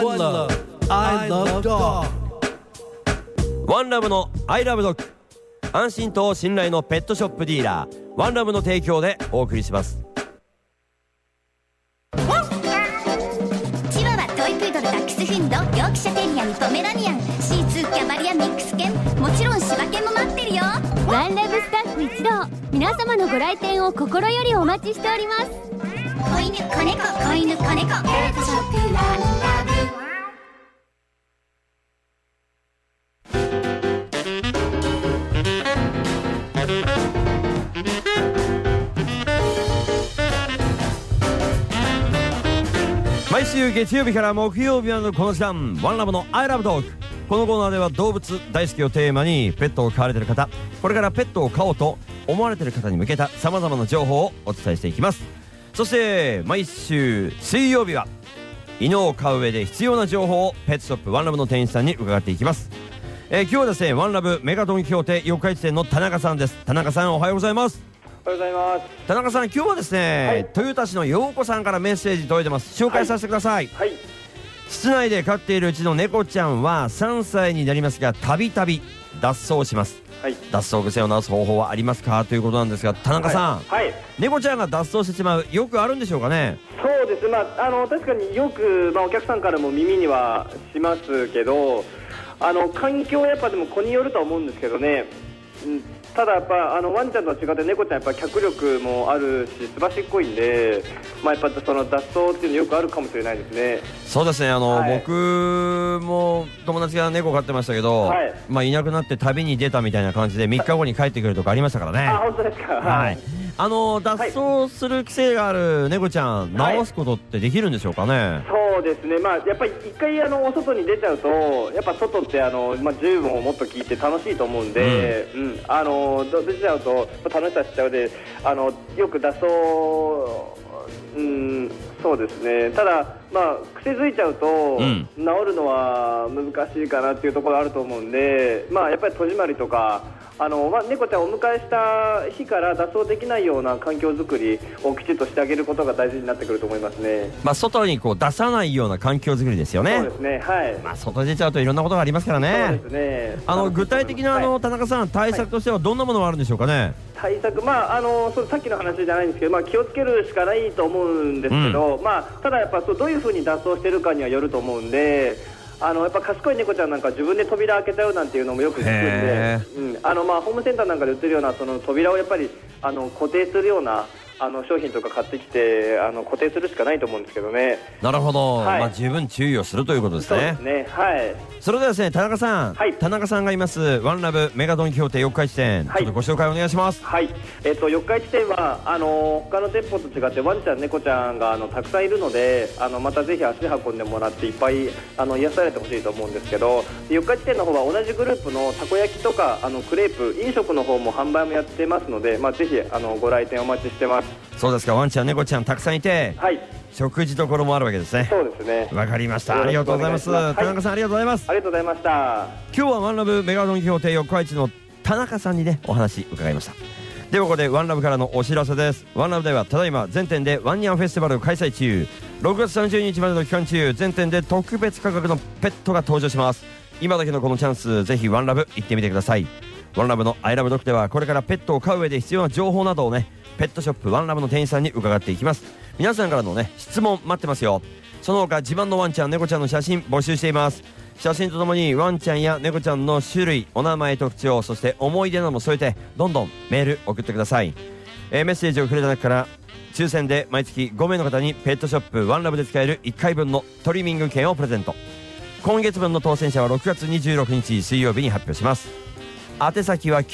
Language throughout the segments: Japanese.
One Love I Love Dog。 ワンラブの I Love Dog、 安心と信頼のペットショップディーラーワンラブの提供でお送りします。 チワワ、トイプードル、ダックスフンド、ヨークシャテリアにポメラニアン、シーツー、キャバリア、ミックス犬、もちろん柴犬も待ってるよ。 ワンラブスタッフ一同、皆様のご来店を心よりお待ちしております。 子犬、子猫、子犬、子猫、ペットショップワンラブ。 毎週月曜日から木曜日までのこの時間、ワンラブの I Love Dog。 このコーナーでは動物大好きをテーマにペットを飼われている方、これからペットを飼おうと思われている方に向けた様々な情報をお伝えしていきます。そして毎週水曜日は犬を飼う上で必要な情報をペットショップワンラブの店員さんに伺っていきます。今日はですね、ワンラブメガドン協定四日市店の田中さんです。田中さん、おはようございます。 おはようございます。 田中さん、今日はですね、豊田市の陽子さんからメッセージ届いてます。紹介させてください。 はい。 室内で飼っているうちの猫ちゃんは3歳になりますが、たびたび脱走します。 はい。 脱走癖を直す方法はありますか、ということなんですが、田中さん、 はい。 猫ちゃんが脱走してしまう、よくあるんでしょうかね。 そうです。確かによく、お客さんからも耳にはしますけど、環境はやっぱでも子によるとは思うんですけどね。ただやっぱワンちゃんと違って猫ちゃんやっぱ脚力もあるしすばしっこいんで、やっぱその脱走っていうのよくあるかもしれないですね。 そうですね、 はい、 僕も友達が猫飼ってましたけど、いなくなって旅に出たみたいな感じで3日後に帰ってくるとかありましたからね。 あ、本当ですか。 はい。脱走する癖がある猫ちゃん、直すことってできるんでしょうかね。 そうですね、やっぱり一回お外に出ちゃうと、やっぱ外って10分をもっと聞いて楽しいと思うんで、出ちゃうと楽しさしちゃうで、よく脱走、そうですね。ただ癖づいちゃうと、治るのは難しいかなっていうところあると思うんで、やっぱり戸締まりとか、猫ちゃんをお迎えした日から脱走できないような環境づくりをきちっとしてあげることが大事になってくると思いますね。 外に出さないような環境づくりですよね。 そうですね。はい。 外に出ちゃうといろんなことがありますからね。 そうですね。 具体的な田中さん、対策としてはどんなものがあるんでしょうかね。 対策、さっきの話じゃないんですけど、気をつけるしかないと思うんですけど、ただやっぱどういうふうに脱走してるかにはよると思うんで、やっぱ賢い猫ちゃんなんか自分で扉開けちゃうなんていうのもよく聞くんで、ホームセンターなんかで売ってるようなその扉をやっぱり固定するような商品とか買ってきて固定するしかないと思うんですけどね。 なるほど、十分注意をするということですね。 そうですね。はい。 それではですね、田中さん、田中さんがいますワンラブメガドン協定四日市店、ちょっとご紹介お願いします。 はい。四日市店は他の店舗と違ってワンちゃん猫ちゃんがたくさんいるので、またぜひ足運んでもらっていっぱい癒されてほしいと思うんですけど、四日市店の方は同じグループのたこ焼きとかクレープ、飲食の方も販売もやってますので、ぜひご来店お待ちしてます。 そうですか、ワンちゃん猫ちゃんたくさんいて、食事どころもあるわけですね。 そうですね。 わかりました。ありがとうございます。田中さん、ありがとうございます。 ありがとうございました。 今日はワンラブメガドン協定四日市の田中さんにね、お話伺いました。ではここでワンラブからのお知らせです。ワンラブではただいま全店でワンニャンフェスティバルを開催中。6月30日までの期間中、全店で特別価格のペットが登場します。今だけのこのチャンス、ぜひワンラブ行ってみてください。ワンラブの I Love Dog ではこれからペットを飼う上で必要な情報などをね、ペットショップワンラブの店員さんに伺っていきます。皆さんからのね、質問待ってますよ。その他自慢のワンちゃん猫ちゃんの写真募集しています。写真とともにワンちゃんや猫ちゃんの種類、お名前、特徴、そして思い出なども添えてどんどんメール送ってください。メッセージをくれた中から抽選で毎月5名の方にペットショップワンラブで使える1回分のトリミング券をプレゼント。今月分の当選者は6月26日水曜日に発表します。宛先は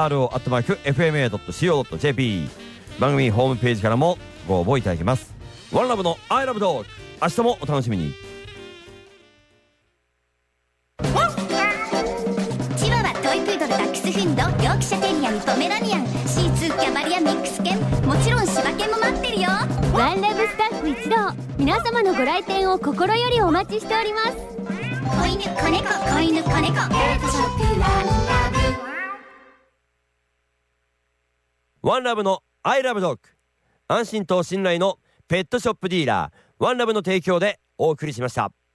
kuro@fma.co.jp。 番組ホームページからもご応募いただけます。ワンラブの I Love Dog、 明日もお楽しみに。 チワワ、トイプードル、ダックスフンド、ヨークシャテリアにポメラニアン、シーツー、キャバリア、ミックス犬、もちろん柴犬も待ってるよ。 ワンラブスタッフ一同、皆様のご来店を心よりお待ちしております。 子犬、子猫、子犬、子猫、ペットショップワンラブ。 ワンラブの I Love Dog、 安心と信頼のペットショップディーラーワンラブの提供でお送りしました。